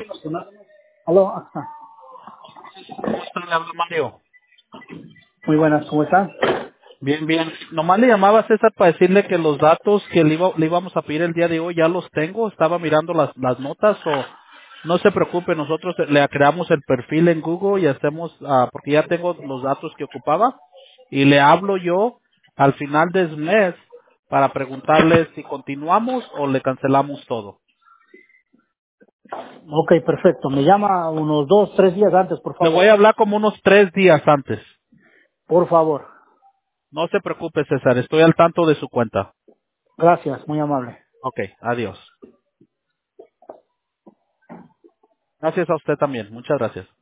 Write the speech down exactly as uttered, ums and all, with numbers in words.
Aló, ajá. ¿Cómo está? Le habla Mario. Muy buenas, ¿cómo están? Bien, bien. Nomás le llamaba a César para decirle que los datos que le, iba- le íbamos a pedir el día de hoy ya los tengo. Estaba mirando las, las notas o no se preocupe, nosotros le creamos el perfil en Google y hacemos, ah, porque ya tengo los datos que ocupaba y le hablo yo al final del mes para preguntarle si continuamos o le cancelamos todo. Ok, perfecto. Me llama unos dos, tres días antes, por Le voy favor. a hablar como unos tres días antes. Por favor. No se preocupe, César, estoy al tanto de su cuenta. Gracias, muy amable. Ok, adiós. Gracias a usted también. Muchas gracias.